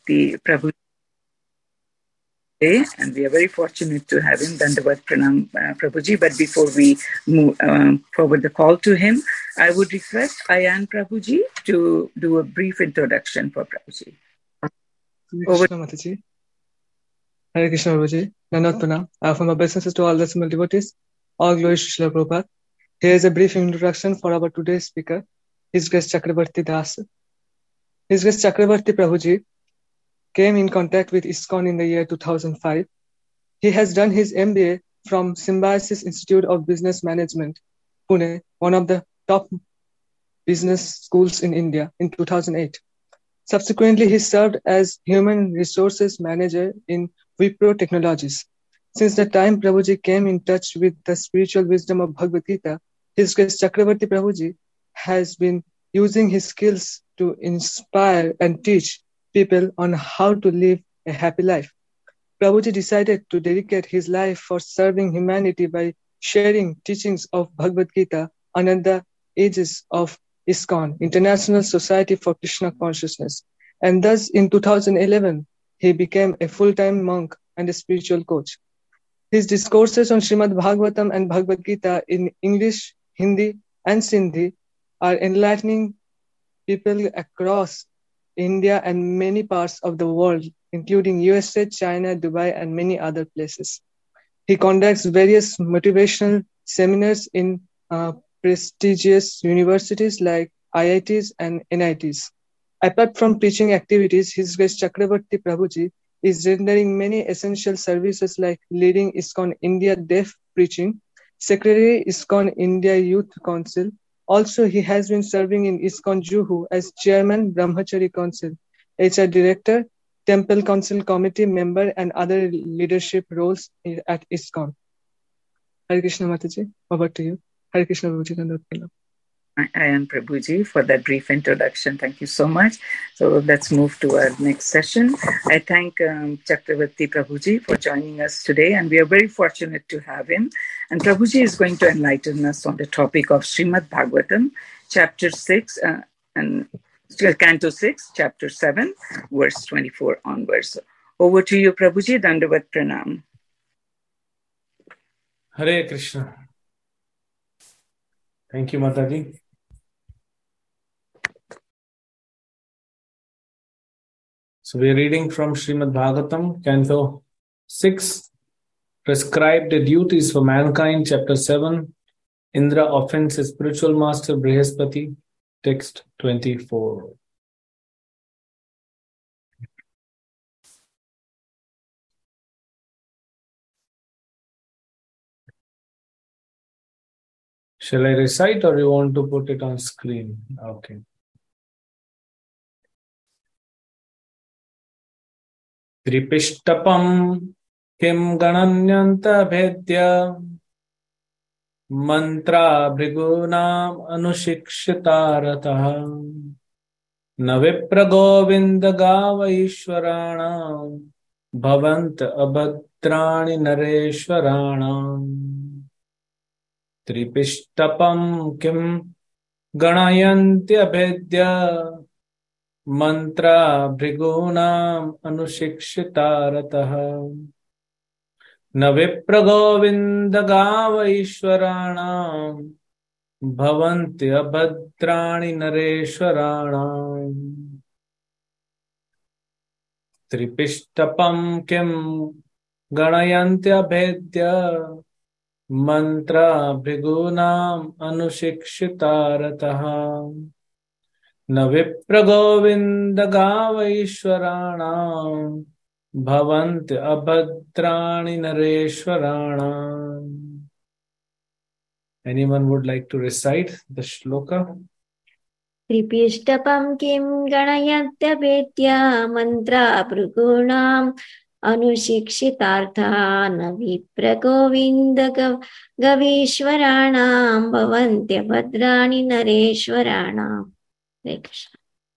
the Prabhu today, and we are very fortunate to have him. Dandavat Pranam Prabhuji. But before we move forward the call to him, I would request Ayan Prabhuji to do a brief introduction for Prabhuji. Hare Krishna Mataji. Hare Krishna Prabhuji. Nanat Pranam. I offer my blessings to all the simple devotees. All glory to Srila Prabhupada. Here is a brief introduction for our today's speaker, His Grace Chakravarti Das. His Grace Chakravarti Prabhuji came in contact with ISKCON in the year 2005. He has done his MBA from Symbiosis Institute of Business Management, Pune, one of the top business schools in India, in 2008. Subsequently, he served as Human Resources Manager in Wipro Technologies. Since the time Prabhuji came in touch with the spiritual wisdom of Bhagavad Gita, His Grace Chakravarti Prabhuji has been using his skills to inspire and teach people on how to live a happy life. Prabhuji decided to dedicate his life for serving humanity by sharing teachings of Bhagavad Gita under the aegis of ISKCON, International Society for Krishna Consciousness. And thus in 2011, he became a full-time monk and a spiritual coach. His discourses on Srimad Bhagavatam and Bhagavad Gita in English, Hindi, and Sindhi are enlightening people across India and many parts of the world, including USA, China, Dubai, and many other places. He conducts various motivational seminars in prestigious universities like IITs and NITs. Apart from teaching activities, His Grace Chakravarti Prabhuji is rendering many essential services like leading ISKCON India Deaf Preaching, Secretary ISKCON India Youth Council. Also, he has been serving in ISKCON Juhu as Chairman Brahmachari Council, HR Director, Temple Council Committee member, and other leadership roles at ISKCON. Hare Krishna Mataji, over to you. Hare Krishna Prabhuji. Ayan Prabhuji for that brief introduction. Thank you so much. So let's move to our next session. I thank Chakravarti Prabhuji for joining us today, and we are very fortunate to have him. And Prabhuji is going to enlighten us on the topic of Srimad Bhagavatam, chapter 6, and Canto 6, chapter 7, verse 24 onwards. Over to you, Prabhuji. Dandavat Pranam. Hare Krishna. Thank you, Mataji. So we are reading from Srimad Bhagavatam, Canto 6, Prescribed Duties for Mankind, Chapter 7, Indra offends his spiritual master Brihaspati, text 24. Shall I recite or you want to put it on screen? Okay. Tripishtapam kim gananyanta bhedya mantra bhrigunam anushikshitarataha na vipra govinda gava ishwaranam bhavant abhadrani nareshwaranam. Tripishtapam kim ganayantya bhedya mantra bhrigunam anushikshitarataha na vipra govinda gava ishwaranam bhavanti abhadrani nareshwaranam. Tripishtapam kim ganayantya bhedya mantra bhrigunam anushikshitarataha na vipra govinda gava ishwaranam bhavanti abhadrani nareshwaranam. Anyone would like to recite the shloka? Tripishtapam kim ganayatya vedya mantra bhrigunam anusikshitartha na vipra govinda gavishwaranam bhavanti abhadrani nareshwaranam. Hare Krishna.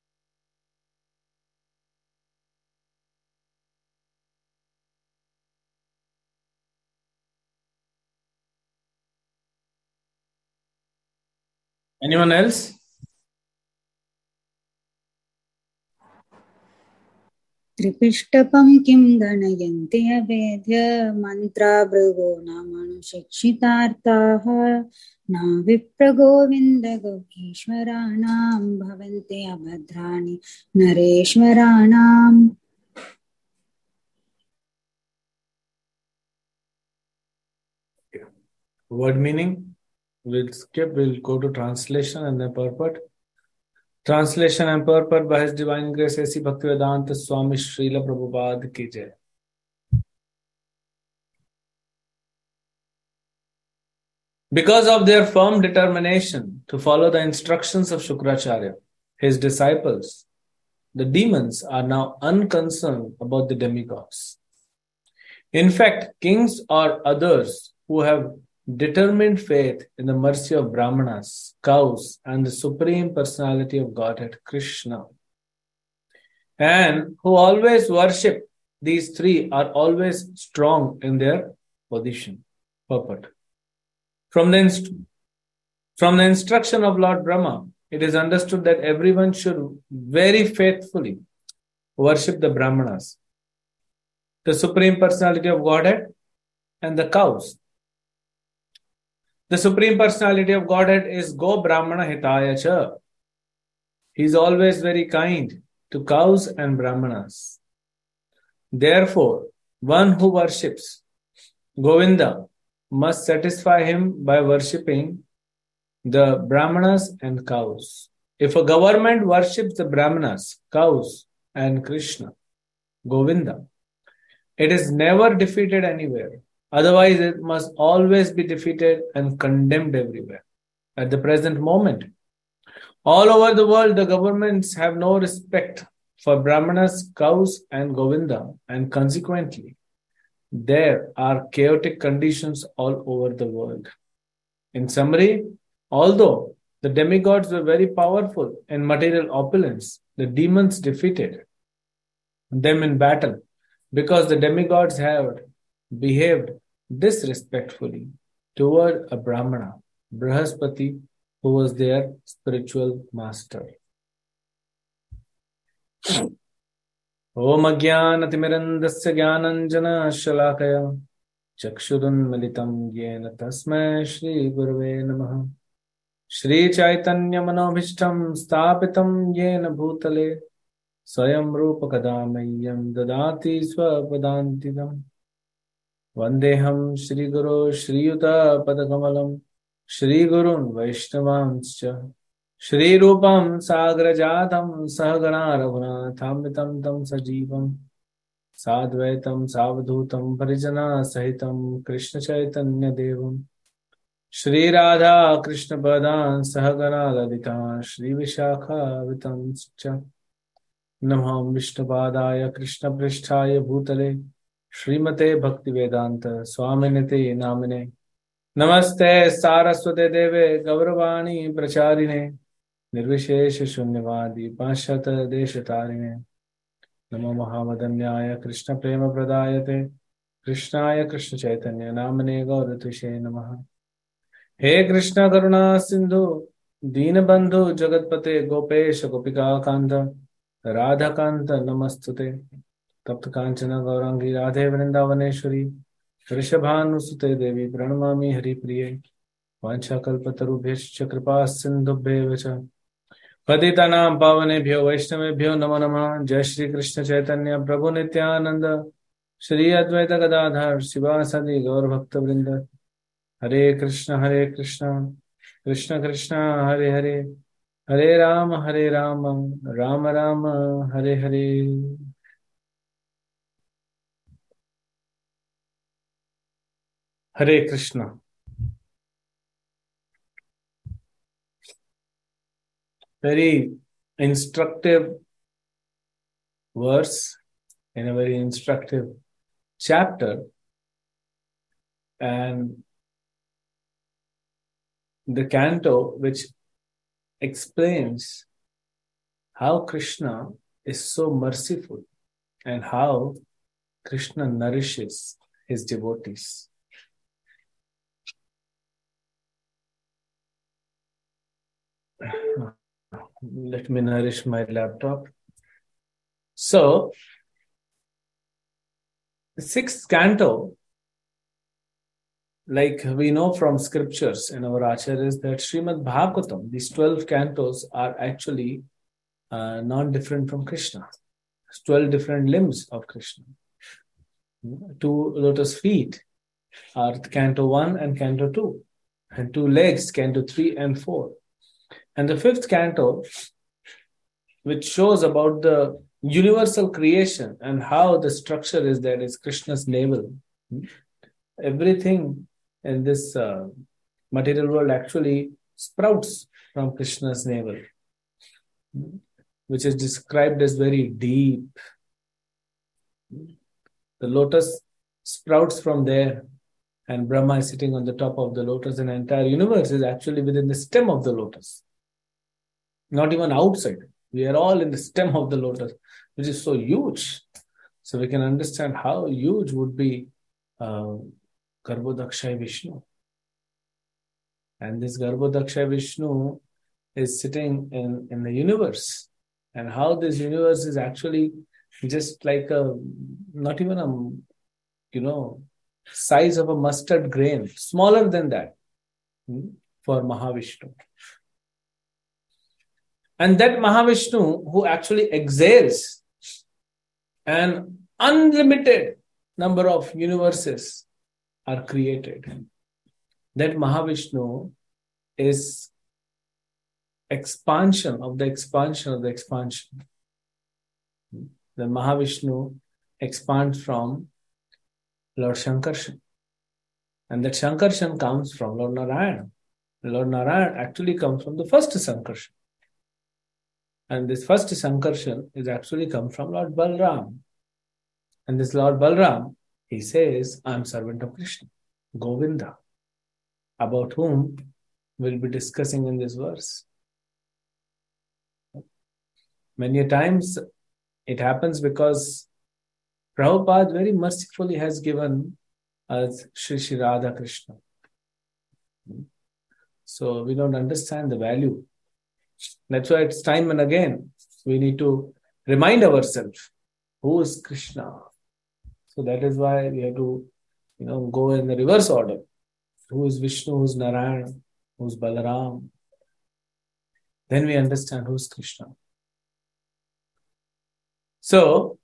Anyone else? त्रिपिष्टपं किं गणयन्ति अवेद्य मन्त्रा भृगो न मनुशिक्षितार्थाः न विप्रगोविन्दगोपीश्वराणां भवन्ति अभद्राणि नरेश्वराणाम्. Word meaning, we'll skip, we'll go to translation and then purport. Translation and purport by His Divine Grace A.C. Bhaktivedanta Swami Srila Prabhupada ki jai. Because of their firm determination to follow the instructions of Shukracharya, his disciples, the demons are now unconcerned about the demigods. In fact, kings or others who have determined faith in the mercy of Brahmanas, cows, and the Supreme Personality of Godhead, Krishna, and who always worship these three are always strong in their position. Purport. From the instruction of Lord Brahma, it is understood that everyone should very faithfully worship the Brahmanas, the Supreme Personality of Godhead, and the cows. The Supreme Personality of Godhead is Go Brahmana Hitaya Cha. He is always very kind to cows and Brahmanas. Therefore, one who worships Govinda must satisfy him by worshipping the Brahmanas and cows. If a government worships the Brahmanas, cows, and Krishna, Govinda, it is never defeated anywhere. Otherwise, it must always be defeated and condemned everywhere. At the present moment, all over the world, the governments have no respect for Brahmanas, cows, and Govinda, and consequently, there are chaotic conditions all over the world. In summary, although the demigods were very powerful in material opulence, the demons defeated them in battle because the demigods have behaved disrespectfully toward a Brahmana, Brahaspati, who was their spiritual master. Om Ajnanatimmirandasya Jnananjana Shalakaya Chakshurunmilitam Yena Tasmai Shri Gurave Namaha Shri Chaitanya Manobhishtam Sthapitam Yena Bhutale Swayam Rupa Kadamayam Dadati Swapadantidam Vandeham Shri Guru Shri Yuta Padakamalam Shri Gurun Vaishnavanscha Shri Rupam Sagrajadam Sahagana Raghunathamritam Tam Sajivam Sadvaitam Savadhutam Parijana Sahitam Krishna Chaitanya Devam Shri Radha Krishna Padan Sahagana Lalita Shri Vishakha Vitamscha Namaham Vishnupadaya Krishna Pristhaya Bhutale Srimate Bhaktivedanta Swaminite Namine Namaste Saraswate Deve Gauravani Pracharine Nirvishesha Shunyavadi Pashata Deshatarine Namo Mahamadanyaya Krishna Prema Pradayate Krishnaya Krishna Chaitanya Namane Gauratushe Namaha He Krishna Karuna Sindhu Deenabandhu Jagatpate Gopesha Gopika Kanta Radha Kanta Namastute Tapta Kanchana Gaurangi Radhe Vrindavaneshwari Vrishabhanusute Devi Pranamami Hari Priye Vancha Kalpatarubhescha Kripa Sindhubhyevacha Patitanam Pavanebhyo Vaishnavebhyo Namo Namah Jai Shri Krishna Chaitanya Prabhu Nityananda Shri Advaita Gadadhar Sivasadi Gaur Bhakta Vrinda Hare Krishna Krishna Krishna Hare Hare Hare Rama Rama Rama Hare Hare. Hare Krishna. Very instructive verse in a very instructive chapter, and the canto which explains how Krishna is so merciful and how Krishna nourishes his devotees. Let me nourish my laptop. So, The sixth canto, like we know from scriptures in our acharyas, that Srimad Bhagavatam, these 12 cantos are actually non-different from Krishna. 12 different limbs of Krishna. 2 lotus feet are canto 1 and canto 2. And 2 legs, canto 3 and 4. And the fifth canto, which shows about the universal creation and how the structure is there, is Krishna's navel. Everything in this material world actually sprouts from Krishna's navel, which is described as very deep. The lotus sprouts from there, and Brahma is sitting on the top of the lotus, and the entire universe is actually within the stem of the lotus. Not even outside. We are all in the stem of the lotus, which is so huge. So we can understand how huge would be Garbhodakshay Vishnu. And this Garbhodakshay Vishnu is sitting in the universe. And how this universe is actually just like not even a, size of a mustard grain, smaller than that for Mahavishnu. And that Mahavishnu who actually exhales an unlimited number of universes are created. That Mahavishnu is expansion of the expansion of the expansion. The Mahavishnu expands from Lord Shankarshan. And that Shankarshan comes from Lord Narayana. Lord Narayana actually comes from the first Sankarshan. And this first Sankarshan is actually come from Lord Balram. And this Lord Balram, he says, I am servant of Krishna, Govinda, about whom we'll be discussing in this verse. Many times it happens because Prabhupada very mercifully has given us Shri Shri Radha Krishna. So we don't understand the value. That's why it's time and again we need to remind ourselves who is Krishna. So that is why we have to, go in the reverse order. Who is Vishnu, who is Narayana, who is Balaram. Then we understand who is Krishna. So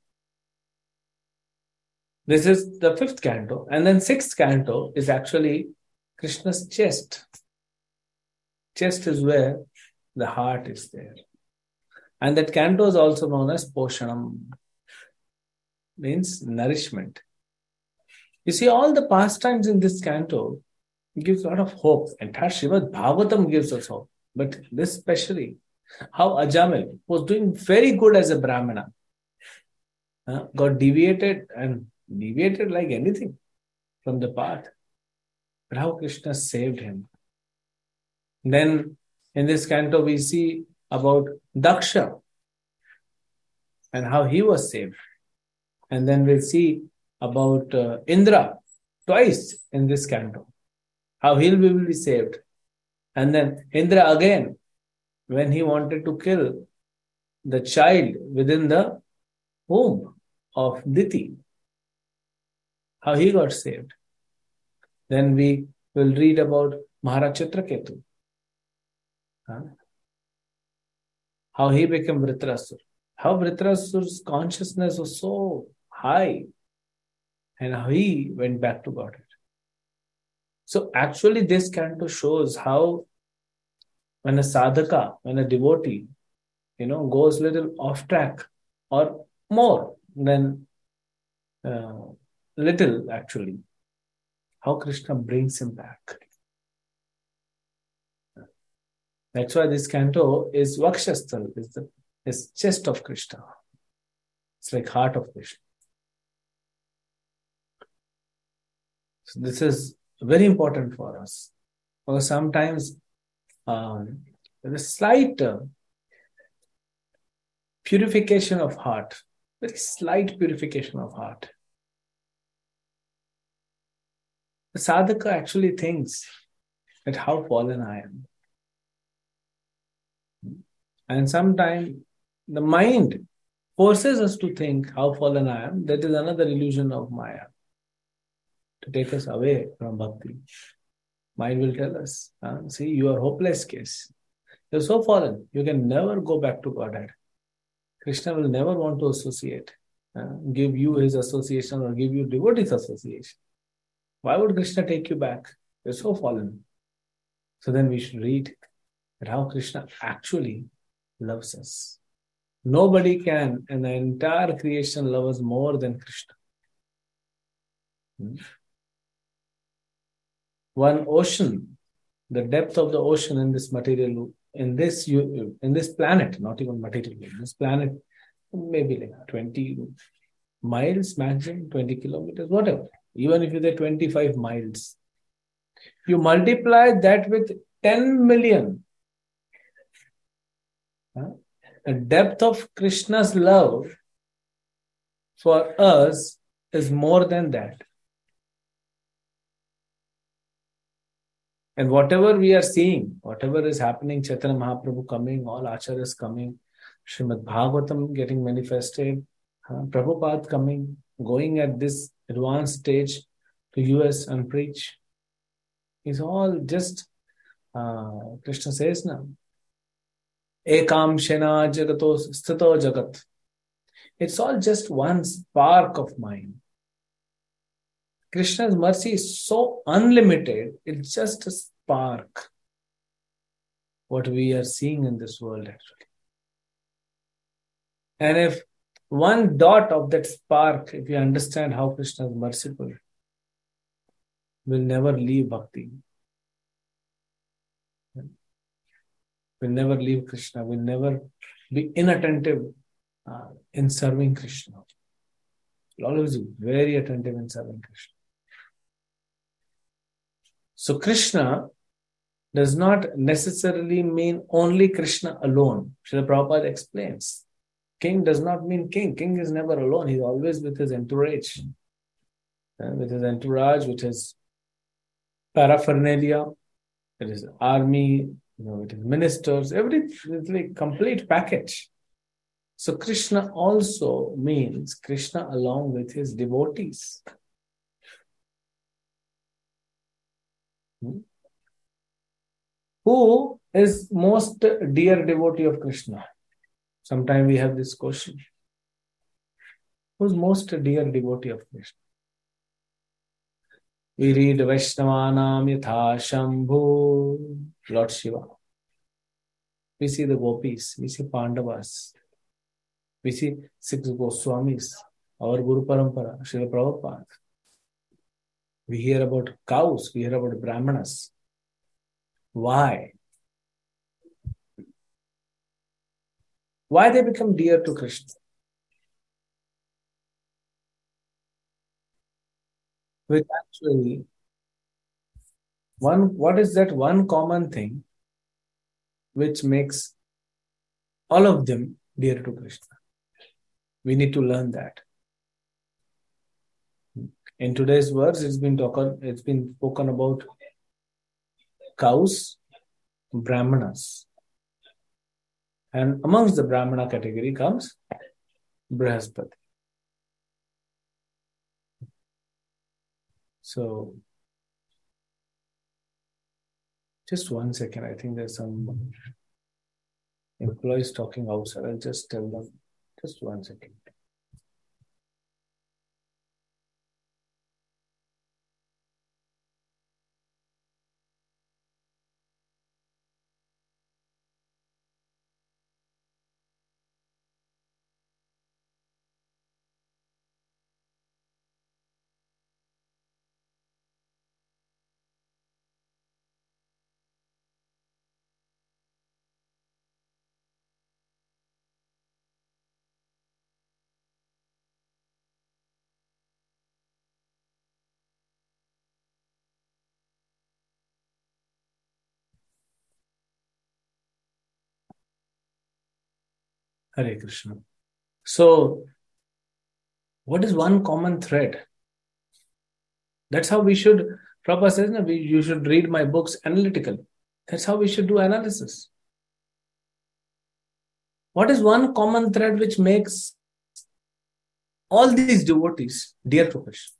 this is the fifth canto. And then sixth canto is actually Krishna's chest. Chest is where the heart is there. And that canto is also known as Poshanam. Means nourishment. You see, all the pastimes in this canto gives a lot of hope. Entire Srimad Bhagavatam gives us hope. But this especially, how Ajamil was doing very good as a Brahmana, got deviated like anything from the path. But how Krishna saved him. Then in this canto we see about Daksha and how he was saved. And then we'll see about Indra twice in this canto, how he will be saved. And then Indra again, when he wanted to kill the child within the womb of Diti, how he got saved. Then we will read about Maharaj Chitraketu, how he became Vritrasur, how Vritrasur's consciousness was so high, and how he went back to Godhead. So actually this canto shows how when a sadhaka, when a devotee, goes a little off track or more than little actually, how Krishna brings him back. That's why this canto is Vakshasthal, is chest of Krishna. It's like heart of Krishna. So this is very important for us. Because sometimes there is slight purification of heart. Very slight purification of heart. The sadhaka actually thinks that how fallen I am. And sometimes the mind forces us to think how fallen I am. That is another illusion of Maya, to take us away from bhakti. Mind will tell us, see, you are hopeless case. You're so fallen, you can never go back to Godhead. Krishna will never want to associate, give you his association or give you devotees association. Why would Krishna take you back? You're so fallen. So then we should read that how Krishna actually loves us. Nobody can in the entire creation love us more than Krishna. One ocean, the depth of the ocean in this material, in this planet, not even material, this planet, maybe like 20 miles maximum, 20 kilometers, whatever. Even if you say 25 miles, you multiply that with 10 million. The depth of Krishna's love for us is more than that. And whatever we are seeing, whatever is happening, Chaitanya Mahaprabhu coming, all acharyas coming, Srimad Bhagavatam getting manifested, Prabhupada coming, going at this advanced stage to US and preach, is all just, Krishna says now, Ekam Shena Jagato Sthito Jagat. It's all just one spark of mine. Krishna's mercy is so unlimited, it's just a spark. What we are seeing in this world actually. And if one dot of that spark, if you understand how Krishna is merciful, will never leave bhakti. Will never leave Krishna, will never be inattentive in serving Krishna. Will always be very attentive in serving Krishna. So Krishna does not necessarily mean only Krishna alone. Srila Prabhupada explains. King does not mean king. King is never alone. He's always with his entourage. With his paraphernalia, with his army, with his ministers, it's like complete package. So Krishna also means Krishna along with his devotees. Who is most dear devotee of Krishna? Sometimes we have this question. Who's most dear devotee of Krishna? We read Vaishnavanam Yatha Shambhu, Lord Shiva. We see the gopis, we see Pandavas, we see 6 Goswamis, our Guru Parampara, Srila Prabhupada. We hear about cows, we hear about Brahmanas. Why? Why they become dear to Krishna? With actually, what is that one common thing which makes all of them dear to Krishna? We need to learn that. In today's verse, it's been spoken about cows, Brahmanas. And amongst the Brahmana category comes Brihaspati. So, just 1 second. I think there's some employees talking outside. I'll just tell them. Just 1 second. Hare Krishna. So, what is one common thread? That's how we should, Prabhupada says, you should read my books analytically. That's how we should do analysis. What is one common thread which makes all these devotees dear to Krishna.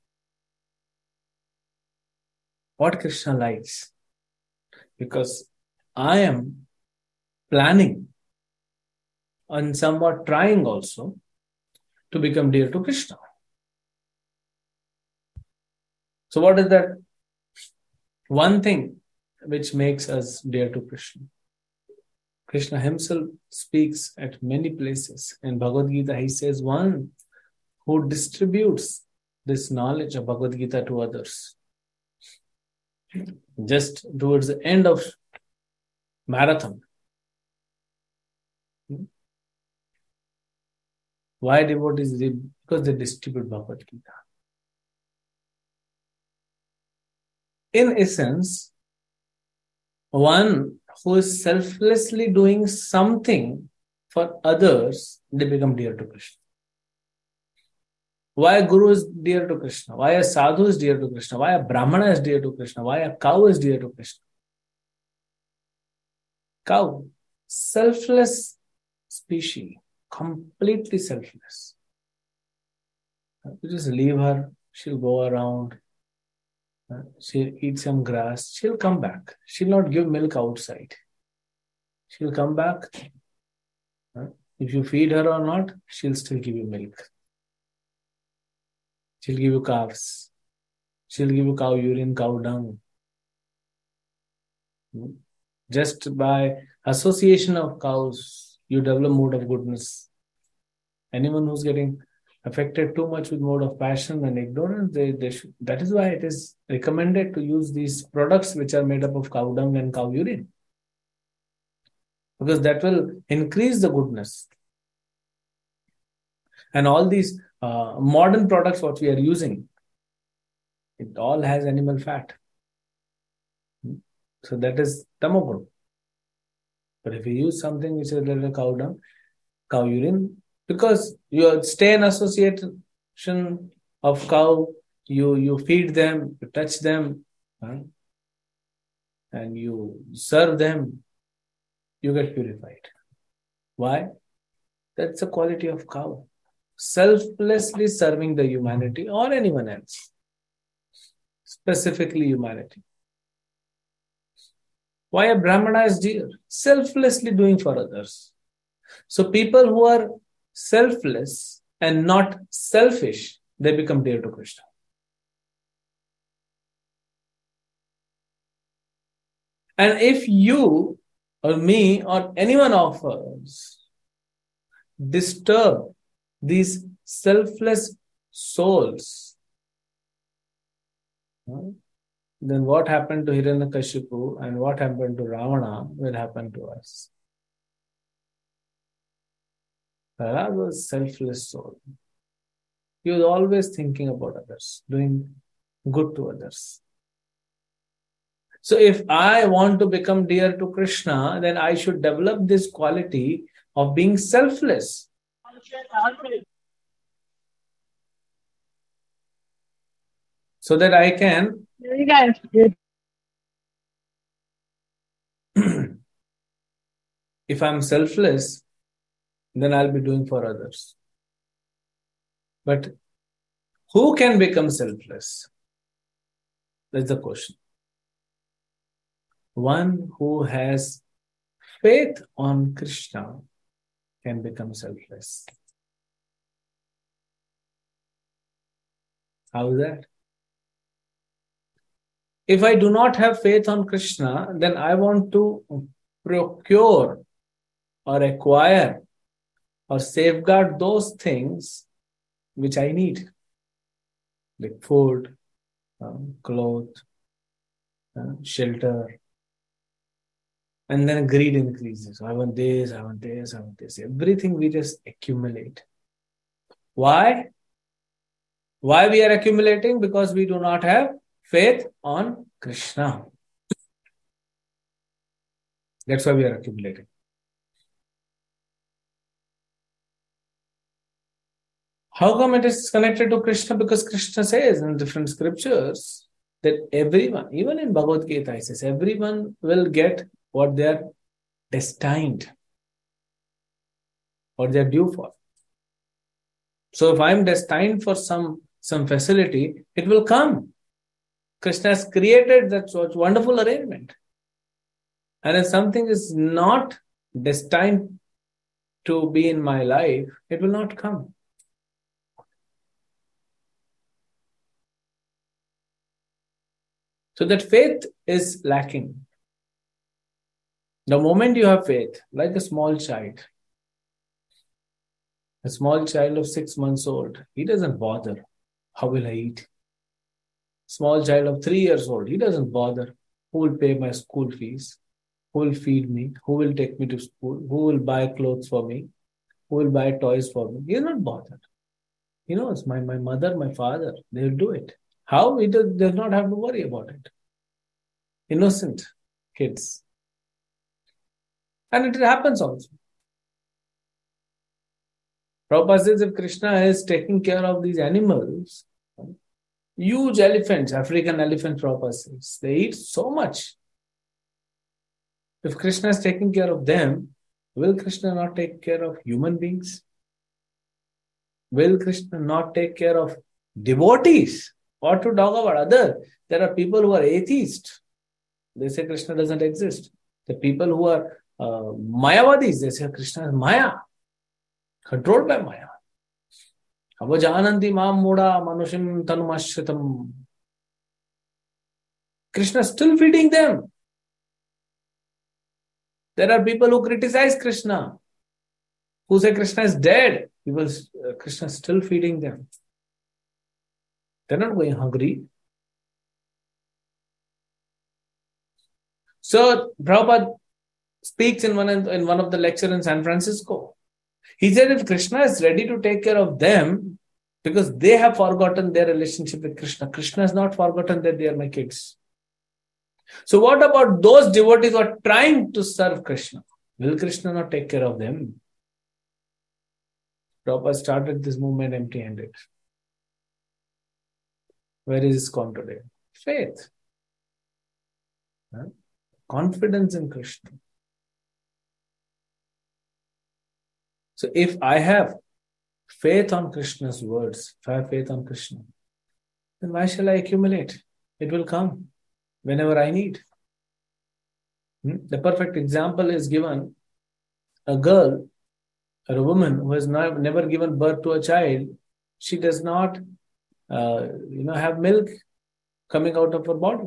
What Krishna likes. Because I am planning and somewhat trying also to become dear to Krishna. So what is that one thing which makes us dear to Krishna? Krishna himself speaks at many places. In Bhagavad Gita, he says, one who distributes this knowledge of Bhagavad Gita to others. Just towards the end of marathon. Why devotees? Because they distribute Bhagavad Gita. In essence, one who is selflessly doing something for others, they become dear to Krishna. Why a guru is dear to Krishna? Why a sadhu is dear to Krishna? Why a brahmana is dear to Krishna? Why a cow is dear to Krishna? Cow, selfless species, completely selfless. You just leave her, she'll go around, she'll eat some grass, she'll come back. She'll not give milk outside. She'll come back. If you feed her or not, she'll still give you milk. She'll give you calves. She'll give you cow urine, cow dung. Just by association of cows, you develop mode of goodness. Anyone who's getting affected too much with mode of passion and ignorance, they should. That is why it is recommended to use these products which are made up of cow dung and cow urine. Because that will increase the goodness. And all these modern products what we are using, it all has animal fat. So that is tamoguna. But if you use something which is like cow dung, cow urine, because you stay in association of cow, you feed them, you touch them, and you serve them, you get purified. Why? That's the quality of cow. Selflessly serving the humanity or anyone else. Specifically humanity. Why a brahmana is dear? Selflessly doing for others. So people who are selfless and not selfish, they become dear to Krishna. And if you or me or anyone of us disturb these selfless souls, then what happened to Hiranyakashipu and what happened to Ravana will happen to us. Prahlad was a selfless soul. He was always thinking about others, doing good to others. So if I want to become dear to Krishna, then I should develop this quality of being selfless. So that I can if I'm selfless, then I'll be doing for others. But who can become selfless? That's the question. One who has faith on Krishna can become selfless. How is that? If I do not have faith on Krishna, then I want to procure or acquire or safeguard those things which I need, like food, clothes, shelter. And then greed increases. I want this, I want this, I want this. Everything we just accumulate. Why? Why we are accumulating? Because we do not have faith on Krishna. That's why we are accumulating. How come it is connected to Krishna? Because Krishna says in different scriptures that everyone, even in Bhagavad Gita, he says, everyone will get what they are destined, what they are due for. So if I'm destined for some facility, it will come. Krishna has created that such wonderful arrangement. And if something is not destined to be in my life, it will not come. So that faith is lacking. The moment you have faith, like a small child of 6 months old, he doesn't bother. How will I eat? Small child of 3 years old, he doesn't bother. Who will pay my school fees? Who will feed me? Who will take me to school? Who will buy clothes for me? Who will buy toys for me? He is not bothered. He knows my mother, my father, they will do it. How? He does not have to worry about it. Innocent kids. And it happens also. Prabhupada says if Krishna is taking care of these animals, huge elephants, African elephants, Prabhupada says, they eat so much. If Krishna is taking care of them, will Krishna not take care of human beings? Will Krishna not take care of devotees? What to talk about other? There are people who are atheists. They say Krishna doesn't exist. The people who are Mayavadis, they say Krishna is Maya, controlled by Maya. Avajananti mam muda manushim tanumashritam. Krishna is still feeding them. There are people who criticize Krishna, who say Krishna is dead. Krishna is still feeding them. They're not going hungry. So Prabhupada speaks in one of the lectures in San Francisco. He said if Krishna is ready to take care of them because they have forgotten their relationship with Krishna, Krishna has not forgotten that they are my kids. So what about those devotees who are trying to serve Krishna? Will Krishna not take care of them? Prabhupada started this movement empty-handed. Where is it gone today? Faith. Confidence in Krishna. So if I have faith on Krishna's words, if I have faith on Krishna, then why shall I accumulate? It will come whenever I need. The perfect example is given. A girl or a woman who has never given birth to a child, she does not have milk coming out of her body.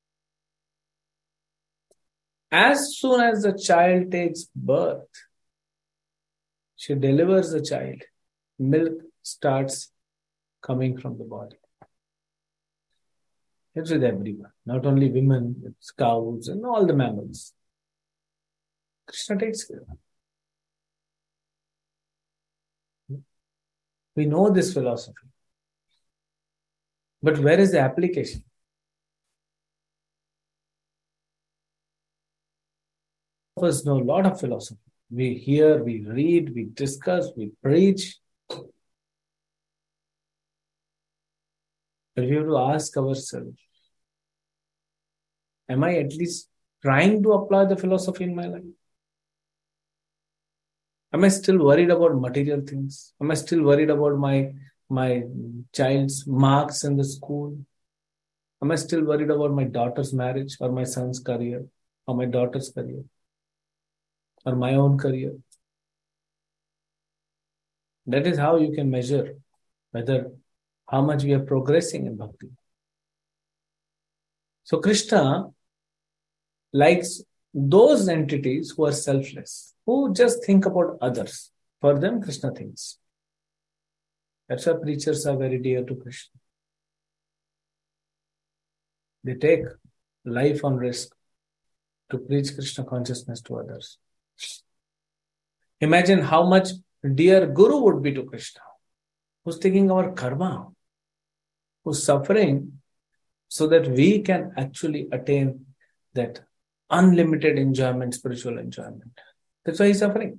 As soon as the child takes birth, she delivers the child, milk starts coming from the body. It's with everyone, not only women, it's cows and all the mammals. Krishna takes care of it. We know this philosophy. But where is the application? Of us know a lot of philosophy. We hear, we read, we discuss, we preach. But we have to ask ourselves, am I at least trying to apply the philosophy in my life? Am I still worried about material things? Am I still worried about my child's marks in the school? Am I still worried about my daughter's marriage or my son's career or my daughter's career or my own career? That is how you can measure how much we are progressing in bhakti. So Krishna likes those entities who are selfless, who just think about others. For them, Krishna thinks. That's why preachers are very dear to Krishna. They take life on risk to preach Krishna consciousness to others. Imagine how much dear Guru would be to Krishna, who's taking our karma, who's suffering so that we can actually attain that unlimited enjoyment, spiritual enjoyment. That's why he's suffering.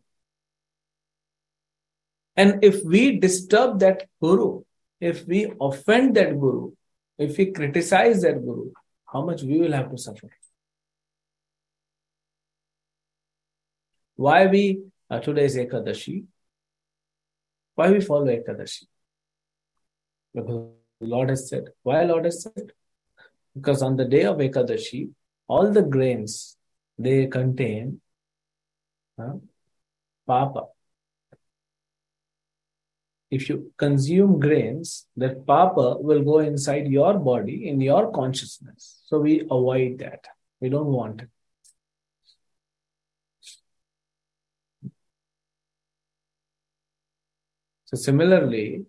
And if we disturb that Guru, if we offend that Guru, if we criticize that Guru, how much we will have to suffer. Why today is Ekadashi? Why we follow Ekadashi? Because the Lord has said. Why Lord has said? Because on the day of Ekadashi, all the grains, they contain papa. If you consume grains, that papa will go inside your body, in your consciousness. So we avoid that. We don't want it. So similarly,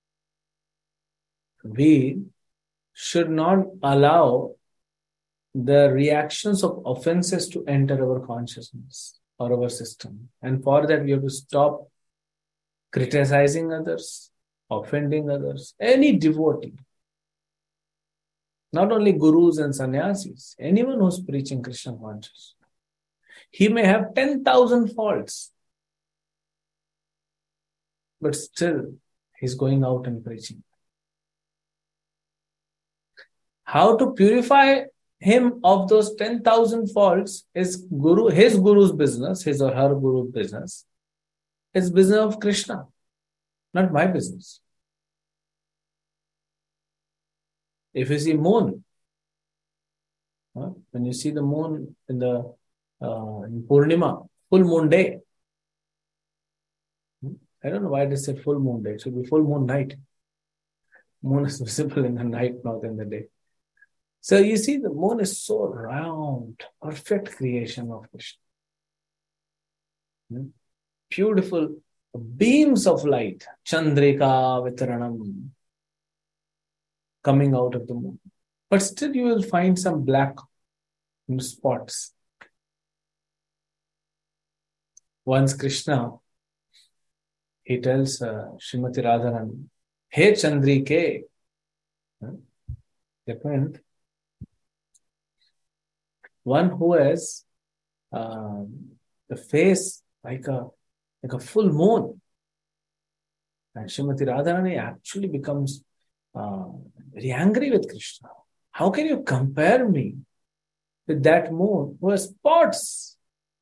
we should not allow the reactions of offenses to enter our consciousness or our system. And for that, we have to stop criticizing others, offending others. Any devotee, not only gurus and sannyasis, anyone who's preaching Krishna consciousness, he may have 10,000 faults, but still he's going out and preaching. How to purify him of those 10,000 faults is his guru's business, his or her guru's business. It's business of Krishna, not my business. If you see moon, when you see the moon in Purnima, full moon day, I don't know why they said full moon day. It should be full moon night. Moon is visible in the night, not in the day. So you see, the moon is so round, perfect creation of Krishna. Beautiful beams of light, Chandrika Vitaranam, coming out of the moon. But still you will find some black spots. Once Krishna, he tells Srimati Radharani, Hey Chandrike, that meant one who has the face like a full moon. And Srimati Radharani actually becomes very angry with Krishna. How can you compare me with that moon who has spots?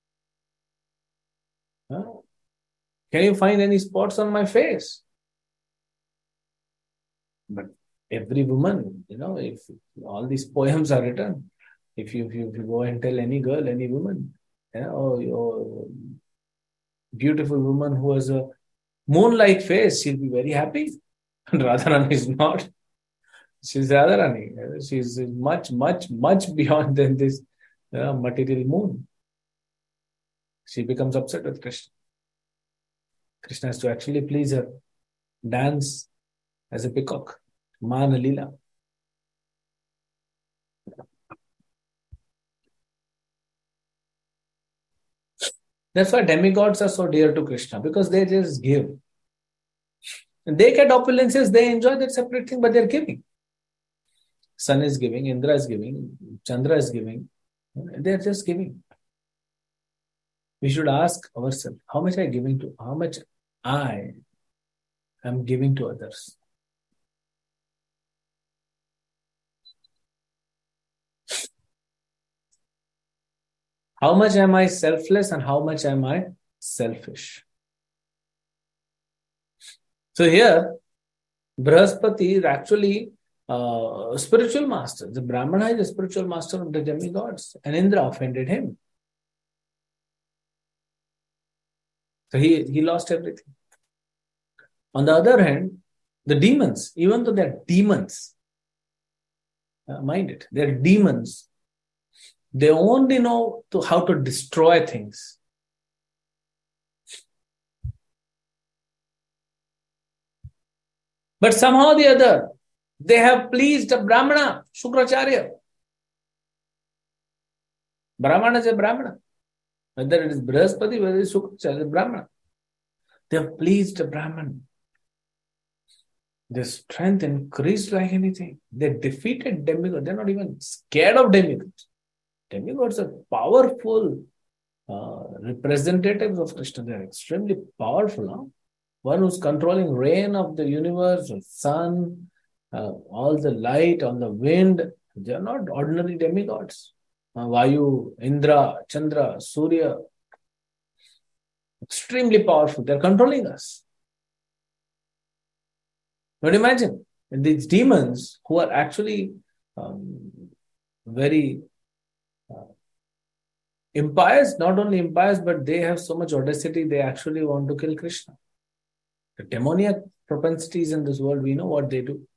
Can you find any spots on my face? But every woman, if all these poems are written, if you go and tell any girl, any woman, your beautiful woman who has a moon-like face, she'll be very happy. Radharani is not. She's Radharani. She's much, much, much beyond than this material moon. She becomes upset with Krishna. Krishna has to actually please her. Dance as a peacock. Man Leela. That's why demigods are so dear to Krishna, because they just give. And they get opulences, they enjoy that separate thing, but they're giving. Sun is giving, Indra is giving, Chandra is giving. They're just giving. We should ask ourselves, how much I am giving to others. How much am I selfless and how much am I selfish? So here, Brahaspati is actually a spiritual master. The Brahmana is a spiritual master of the demigods, and Indra offended him. So he lost everything. On the other hand, the demons, even though they're demons, mind it, they're demons. They only know how to destroy things. But somehow or the other, they have pleased a Brahmana, Shukracharya. Brahmana is a Brahmana. Whether it is Brahaspati, whether it is Shukracharya, Brahmana. They have pleased a Brahman. Their strength increased like anything. They defeated demigods. They're not even scared of demigods. Demigods are powerful representatives of Krishna. They are extremely powerful. Huh? One who's controlling rain of the universe, the sun, all the light on the wind. They are not ordinary demigods. Vayu, Indra, Chandra, Surya. Extremely powerful. They're controlling us. But imagine, And these demons who are actually very impious, not only impious, but they have so much audacity, they actually want to kill Krishna. The demoniac propensities in this world, we know what they do.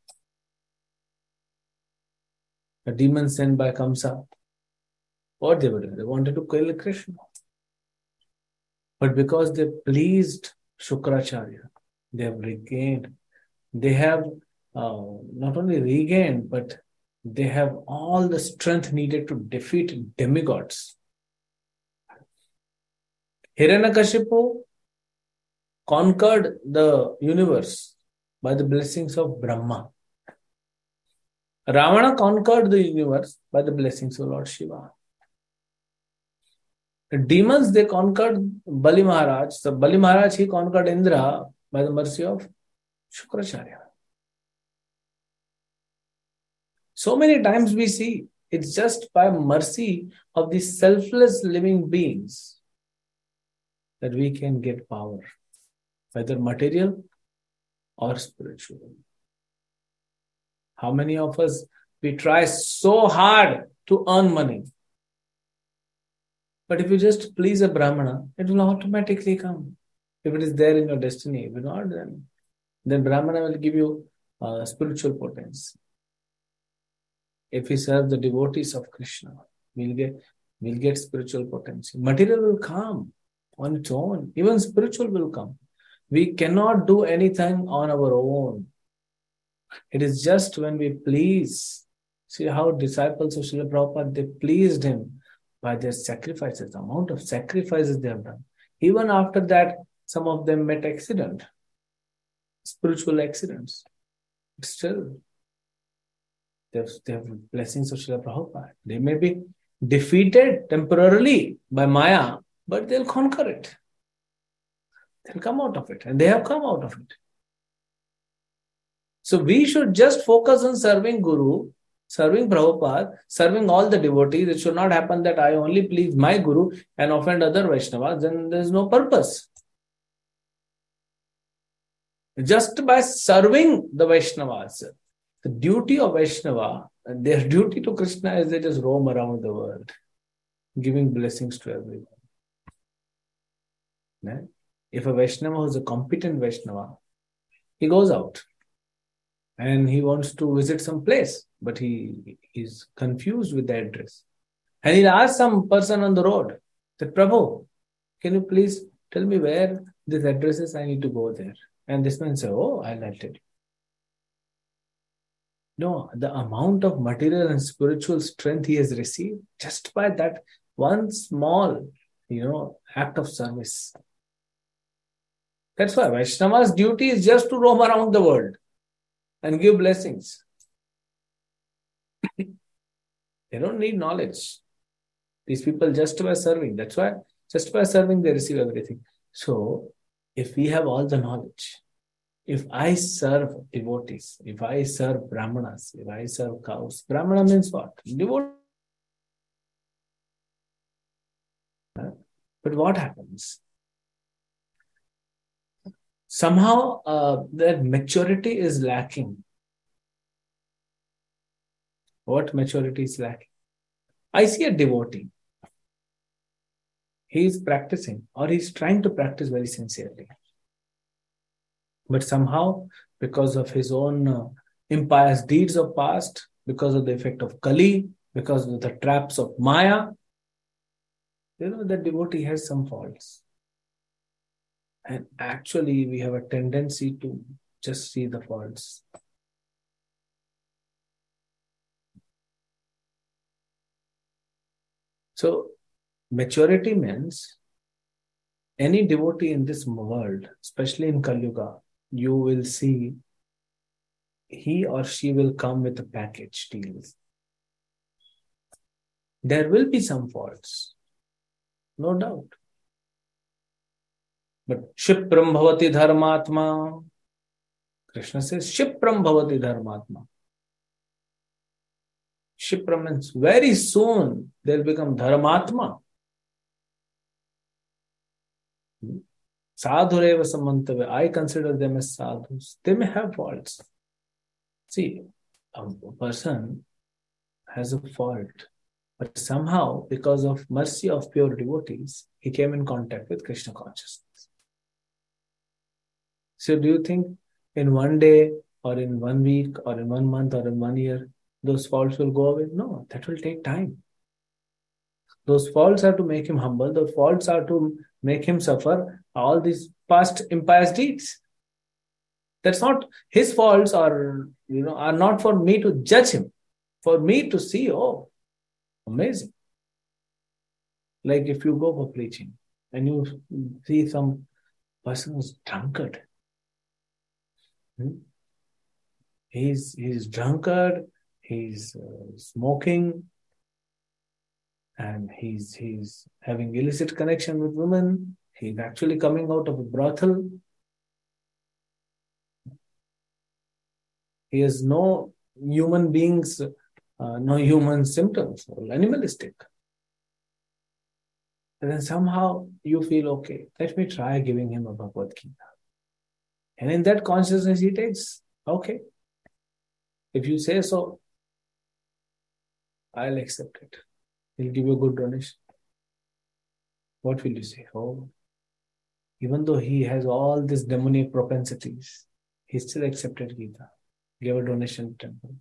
The demons sent by Kamsa, what they were doing? They wanted to kill Krishna. But because they pleased Shukracharya, they have regained. They have not only regained, but they have all the strength needed to defeat demigods. Hiranyakashipu conquered the universe by the blessings of Brahma. Ravana conquered the universe by the blessings of Lord Shiva. The demons, they conquered Bali Maharaj. So Bali Maharaj, he conquered Indra by the mercy of Shukracharya. So many times we see it's just by mercy of these selfless living beings that we can get power, whether material or spiritual. How many of us, we try so hard to earn money? But if you just please a Brahmana, it will automatically come. If it is there in your destiny, if not, then Brahmana will give you spiritual potency. If we serve the devotees of Krishna, we'll get spiritual potency. Material will come on its own. Even spiritual will come. We cannot do anything on our own. It is just when we please. See how disciples of Srila Prabhupada, they pleased him by their sacrifices, the amount of sacrifices they have done. Even after that, some of them met accident, spiritual accidents. But still, they have blessings of Srila Prabhupada. They may be defeated temporarily by Maya, but they'll conquer it. They'll come out of it. And they have come out of it. So we should just focus on serving Guru, serving Prabhupada, serving all the devotees. It should not happen that I only please my Guru and offend other Vaishnavas. Then there is no purpose. Just by serving the Vaishnavas, the duty of Vaishnava, their duty to Krishna is they just roam around the world, giving blessings to everyone. Right? If a Vaishnava who is a competent Vaishnava, he goes out and he wants to visit some place, but he is confused with the address. And he'll ask some person on the road that, Prabhu, can you please tell me where this address is? I need to go there. And this man says, oh, I'll tell you. No, the amount of material and spiritual strength he has received just by that one small, act of service. That's why Vaishnava's duty is just to roam around the world and give blessings. They don't need knowledge. These people just by serving. That's why just by serving they receive everything. So, if we have all the knowledge, if I serve devotees, if I serve Brahmanas, if I serve cows, Brahmana means what? Devotee. But what happens? Somehow that maturity is lacking. What maturity is lacking? I see a devotee. He is practicing or he is trying to practice very sincerely. But somehow, because of his own impious deeds of past, because of the effect of Kali, because of the traps of Maya, the devotee has some faults. And actually, we have a tendency to just see the faults. So, maturity means any devotee in this world, especially in Kali Yuga, you will see he or she will come with a package deals. There will be some faults, no doubt. But Shipram Bhavati Dharmatma. Krishna says, Shipram Bhavati Dharmatma. Shipram means very soon they'll become Dharmatma. Sadhureva Samantave. I consider them as sadhus. They may have faults. See, a person has a fault, but somehow, because of mercy of pure devotees, he came in contact with Krishna consciousness. So do you think in one day or in 1 week or in 1 month or in 1 year, those faults will go away? No, that will take time. Those faults are to make him humble. Those faults are to make him suffer all these past impious deeds. That's not his faults, or are not for me to judge him. For me to see, oh, amazing. Like if you go for preaching and you see some person who's drunkard. He's drunkard, he's smoking, and he's having illicit connection with women. He's actually coming out of a brothel. He has no human beings, no human symptoms, all animalistic. And then somehow you feel, okay, let me try giving him a Bhagavad Gita. And in that consciousness he takes, okay, if you say so, I'll accept it. He'll give you a good donation. What will you say? Oh, even though he has all these demonic propensities, he still accepted Gita, gave a donation to temple.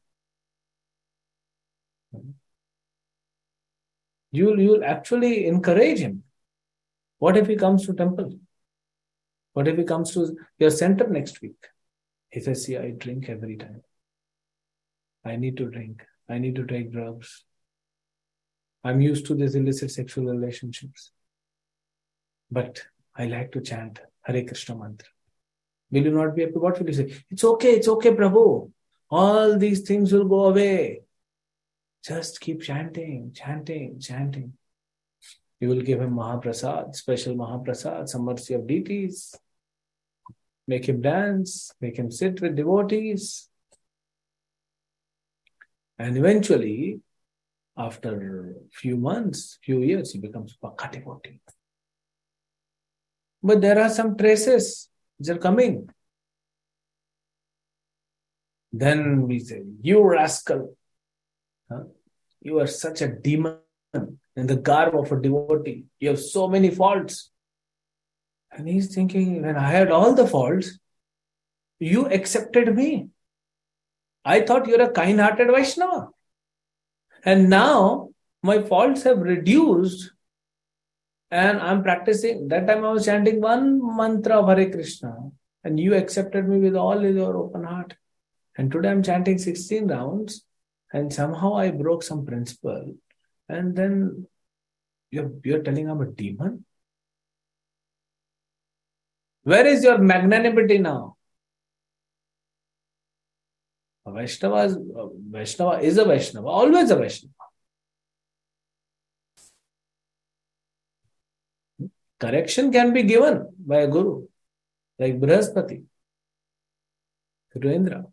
You'll actually encourage him. What if he comes to temple? What if he comes to your center next week? He says, see, I drink every time. I need to drink. I need to take drugs. I'm used to these illicit sexual relationships. But I like to chant Hare Krishna mantra. Will you not be happy? What will you say? It's okay, Prabhu. All these things will go away. Just keep chanting, chanting, chanting. You will give him Mahaprasad, special Mahaprasad, some mercy of deities. Make him dance, make him sit with devotees. And eventually, after a few months, few years, he becomes Pakka devotee. But there are some traces which are coming. Then we say, you rascal. You are such a demon in the garb of a devotee. You have so many faults. And he's thinking, when I had all the faults, you accepted me. I thought you're a kind-hearted Vaishnava. And now my faults have reduced and I'm practicing. That time I was chanting one mantra of Hare Krishna and you accepted me with all your open heart. And today I'm chanting 16 rounds and somehow I broke some principle. And then you're telling I'm a demon? Where is your magnanimity now? A Vaishnava is a Vaishnava, always a Vaishnava. Correction can be given by a guru, like Brihaspati, Ruendra.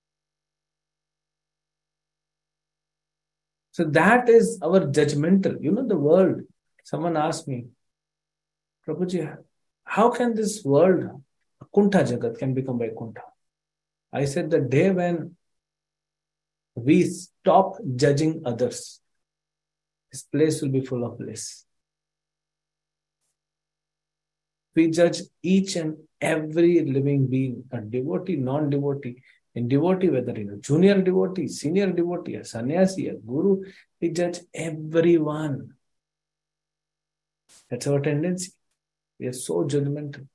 So that is our judgmental. The world. Someone asked me, Prabhuji, how can this world, Kuntha Jagat, can become Vaikuntha? I said the day when we stop judging others, this place will be full of bliss. We judge each and every living being, a devotee, non-devotee. In devotee, whether he's a junior devotee, senior devotee, a sannyasi, a guru, we judge everyone. That's our tendency. We are so judgmental.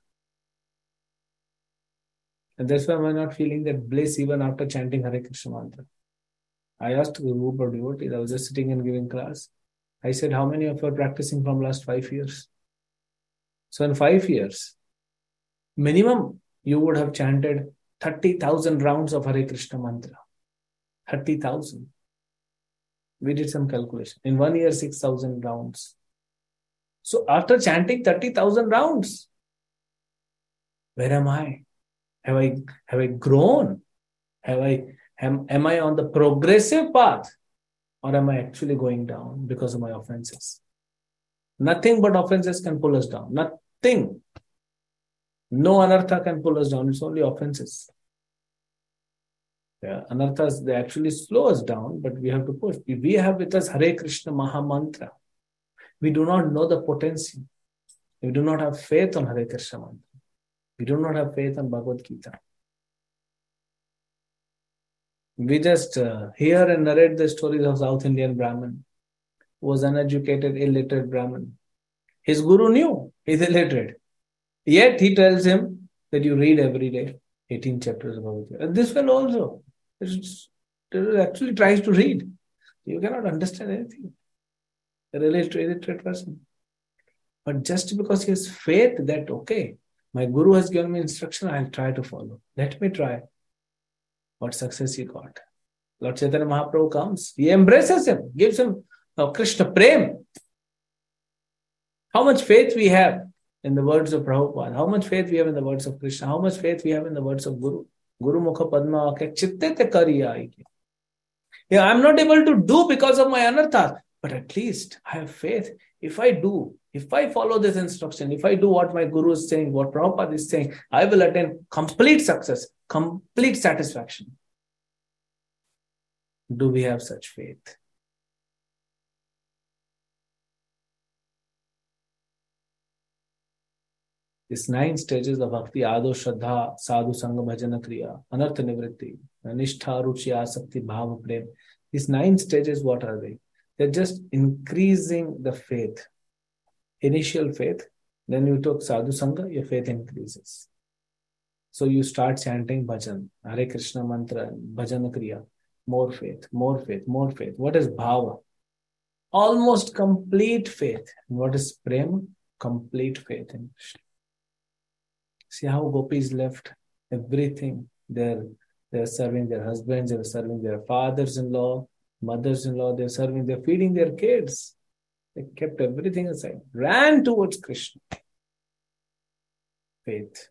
And that's why I'm not feeling that bliss even after chanting Hare Krishna mantra. I asked a group of devotees, I was just sitting and giving class. I said, how many of you are practicing from last 5 years? So in 5 years, minimum you would have chanted 30,000 rounds of Hare Krishna mantra. 30,000. We did some calculation. In 1 year, 6,000 rounds. So after chanting 30,000 rounds, where am I? Have I grown? Am I on the progressive path? Or am I actually going down because of my offenses? Nothing but offenses can pull us down. Nothing. No anartha can pull us down. It's only offenses. The anarthas, they actually slow us down, but we have to push. We have with us Hare Krishna Maha Mantra. We do not know the potency. We do not have faith on Hare Krishna Mantra. We do not have faith on Bhagavad Gita. We just hear and narrate the stories of South Indian Brahmin, who was uneducated, illiterate Brahmin. His guru knew he's illiterate. Yet he tells him that you read every day 18 chapters of Bhagavad Gita. And this fellow also actually tries to read. You cannot understand anything. A illiterate person. But just because he has faith that, okay, my guru has given me instruction, I'll try to follow. Let me try. What success he got. Lord Chaitanya Mahaprabhu comes. He embraces him, gives him Krishna Prem. How much faith we have in the words of Prabhupada. How much faith we have in the words of Krishna. How much faith we have in the words of Guru. Guru Mukha Padma Ake Chitte Te Kariya. Yeah, I'm not able to do because of my anarthas. But at least I have faith. If I follow this instruction, if I do what my Guru is saying, what Prabhupada is saying, I will attain complete success, complete satisfaction. Do we have such faith? These 9 stages of Bhakti, Ado, Shraddha, Sadhu, Sangha, Bhajana, Kriya, Anartha, Nivritti, Nishtha, Ruchi, Asakti, Bhava, Prem. These 9 stages, what are they? They're just increasing the faith. Initial faith. Then you took Sadhu Sangha, your faith increases. So you start chanting Bhajan, Hare Krishna mantra, Bhajana Kriya. More faith, more faith, more faith. What is Bhava? Almost complete faith. And what is Prema? Complete faith in Krishna. See how gopis left everything. They're serving their husbands, they're serving their fathers-in-law, mothers-in-law, they're feeding their kids. They kept everything aside, ran towards Krishna. Faith.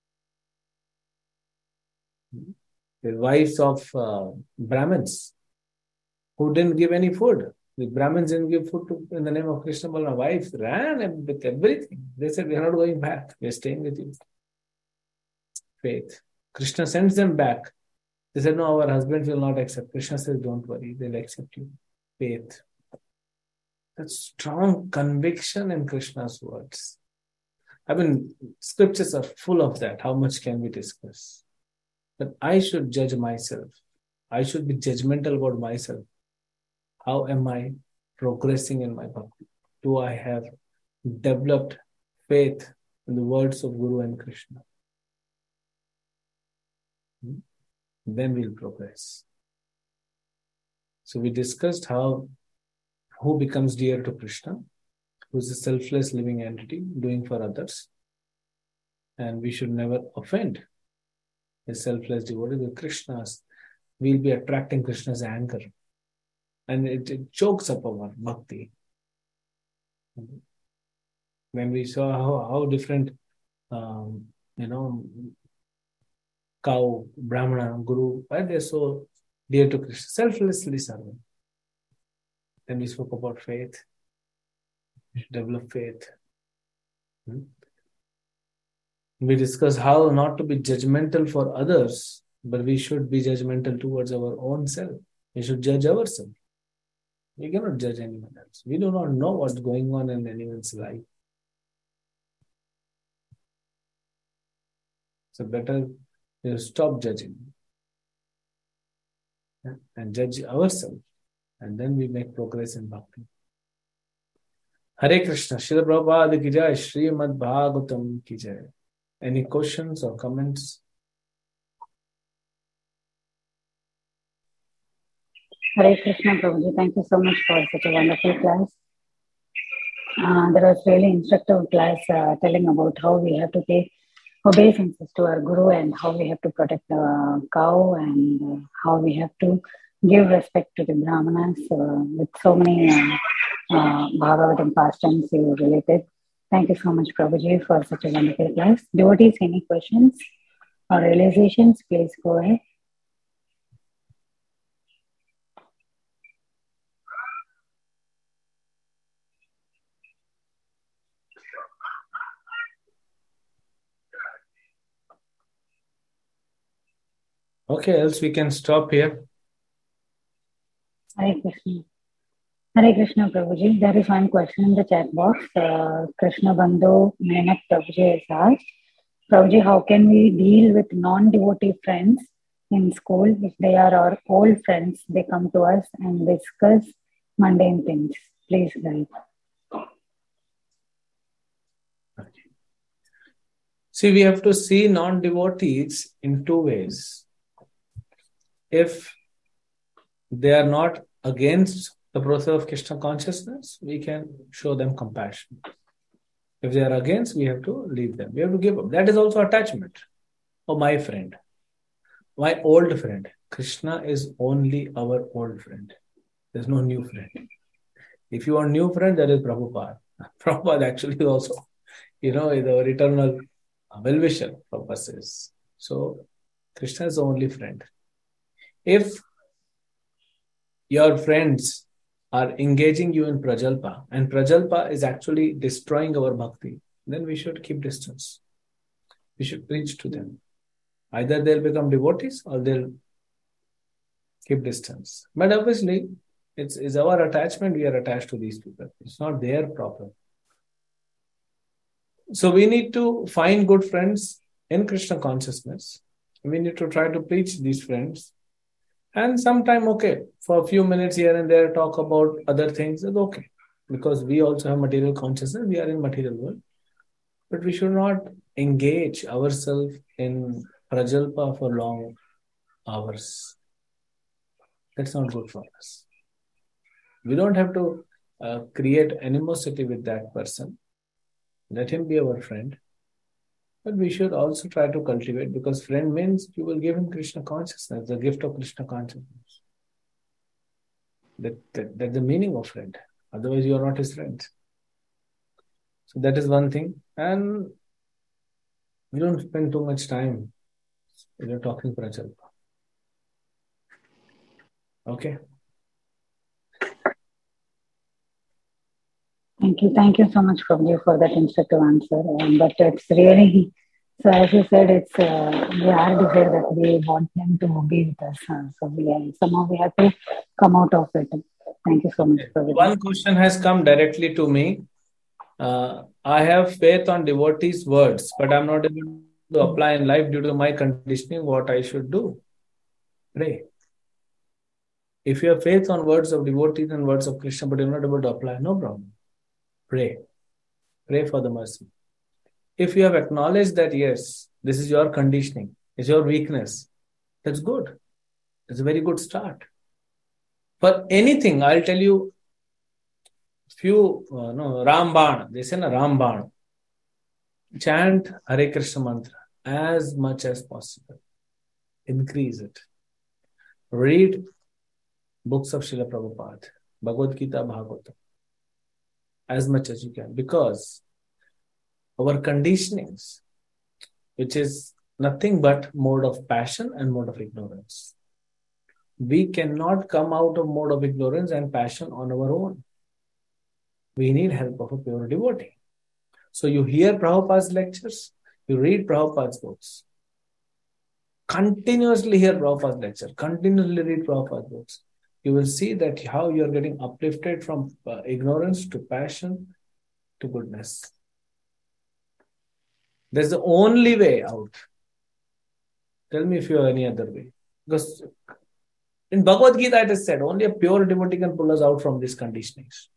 The wives of Brahmins who didn't give any food. The Brahmins didn't give food in the name of Krishna. But my wives ran with everything. They said, we're not going back. We're staying with you. Faith. Krishna sends them back. They said, no, our husbands will not accept. Krishna says, don't worry. They'll accept you. Faith. That strong conviction in Krishna's words. I mean, scriptures are full of that. How much can we discuss? But I should judge myself. I should be judgmental about myself. How am I progressing in my bhakti? Do I have developed faith in the words of Guru and Krishna? Then we'll progress. So we discussed who becomes dear to Krishna, who's a selfless living entity doing for others. And we should never offend a selfless devotee with Krishna's. We'll be attracting Krishna's anger. And it chokes up our bhakti. When we saw how different, cow, Brahmana, Guru, why they're so dear to Krishna, selflessly serving. Then we spoke about faith. We should develop faith. We discussed how not to be judgmental for others, but we should be judgmental towards our own self. We should judge ourselves. We cannot judge anyone else. We do not know what's going on in anyone's life. So better stop judging and judge ourselves. And then we make progress in bhakti. Hare Krishna, Srila Prabhupada ki jai, Srimad Bhagavatam ki jai. Any questions or comments? Hare Krishna, Prabhuji. Thank you so much for such a wonderful class. There was really instructive class telling about how we have to pay obeisances to our Guru and how we have to protect the cow and how we have to give respect to the Brahmanas with so many Bhagavatam pastimes you related. Thank you so much, Prabhuji, for such a wonderful class. Devotees, any questions or realizations, please go ahead. Okay, else we can stop here. Hare Krishna. Hare Krishna, Prabhuji. There is one question in the chat box. Krishna Bandhu Menak Prabhuji has asked, Prabhuji, how can we deal with non-devotee friends in school if they are our old friends? They come to us and discuss mundane things. Please guide. See, we have to see non-devotees in two ways. If they are not against the process of Krishna consciousness, we can show them compassion. If they are against, we have to leave them. We have to give up. That is also attachment. Oh, my friend, my old friend. Krishna is only our old friend. There's no new friend. If you want new friend, there is Prabhupada. Prabhupada actually also, is our eternal well-wisher, Prabhupada says. So, Krishna is the only friend. If your friends are engaging you in Prajalpa, and Prajalpa is actually destroying our bhakti, then we should keep distance. We should preach to them. Either they'll become devotees or they'll keep distance. But obviously, it's our attachment. We are attached to these people. It's not their problem. So we need to find good friends in Krishna consciousness. We need to try to preach these friends. And sometime, okay, for a few minutes here and there, talk about other things is okay. Because we also have material consciousness. We are in material world. But we should not engage ourselves in Prajalpa for long hours. That's not good for us. We don't have to create animosity with that person. Let him be our friend. But we should also try to cultivate, because friend means you will give him Krishna consciousness, the gift of Krishna consciousness. That's the meaning of friend. Otherwise, you are not his friend. So that is one thing. And we don't spend too much time talking Prajalpa. Okay. Thank you so much, Prabhuji, for that instructive answer. But it's really, so as you said, it's we are desire that we want them to be with us. So somehow we have to come out of it. Thank you so much, Prabhuji. One question has come directly to me. I have faith on devotees' words, but I'm not able to apply in life due to my conditioning. What I should do? Pray. If you have faith on words of devotees and words of Krishna, but you're not able to apply, no problem. Pray. Pray for the mercy. If you have acknowledged that, yes, this is your conditioning, it's your weakness, that's good. It's a very good start. For anything, I'll tell you few, Rambana, they say Rambana. Chant Hare Krishna mantra as much as possible. Increase it. Read books of Srila Prabhupada, Bhagavad Gita, Bhagavatam, as much as you can, because our conditionings, which is nothing but mode of passion and mode of ignorance. We cannot come out of mode of ignorance and passion on our own. We need help of a pure devotee. So you hear Prabhupada's lectures, you read Prabhupada's books. Continuously hear Prabhupada's lecture, continuously read Prabhupada's books. You will see that how you are getting uplifted from ignorance to passion to goodness. That's the only way out. Tell me if you have any other way. Because in Bhagavad Gita it is said, only a pure devotee can pull us out from these conditionings.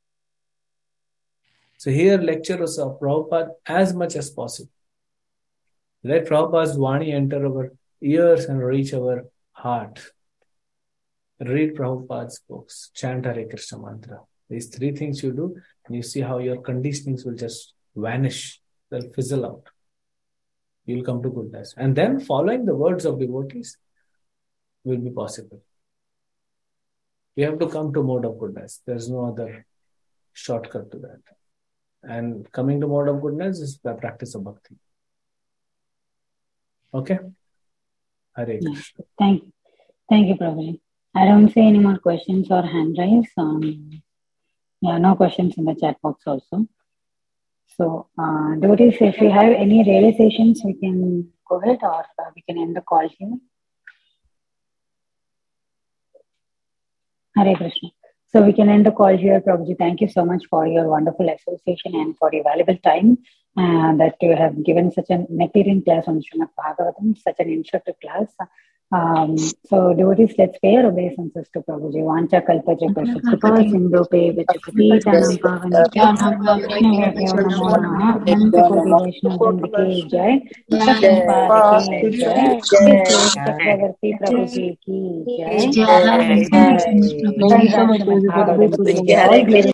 So here lectures of Prabhupada as much as possible. Let Prabhupada's Vani enter our ears and reach our heart. Read Prabhupada's books. Chant Hare Krishna mantra. These three things you do, and you see how your conditionings will just vanish. They'll fizzle out. You'll come to goodness. And then following the words of devotees will be possible. We have to come to mode of goodness. There's no other shortcut to that. And coming to mode of goodness is the practice of bhakti. Okay? Hare Krishna. Thank you, Prabhuji. I don't see any more questions or hand raise. No questions in the chat box also. So, devotees, if we have any realizations, we can go ahead, or we can end the call here. Hare Krishna. So we can end the call here, Prabhuji. Thank you so much for your wonderful association and for your valuable time that you have given such a nectarian class on Srimad Bhagavatam, such an instructive class. So devotees, let's pay our obeisances to Prabhuji. Vancha kalpacha kasha kripa sindhu pe vachapati tanam pavanitya navyo namo namaha ananta koti vaishnava vrinda ki jai Prabhupada ki jai Suresh Chakravarti Prabhuji ki jai. Thank you so much, Prabhuji, for the wonderful All